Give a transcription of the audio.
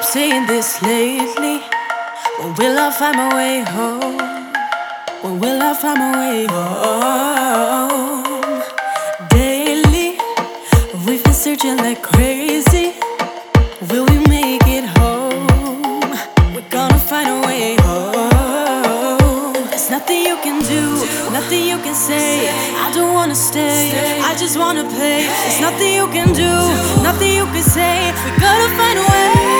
saying this lately. When will I find my way home? When will I find my way home? Daily, we've been searching like crazy. Will we make it home? We're gonna find a way home. There's nothing you can do, nothing you can say. I don't wanna stay, I just wanna play. There's nothing you can do, nothing you can say. We're gonna find a way.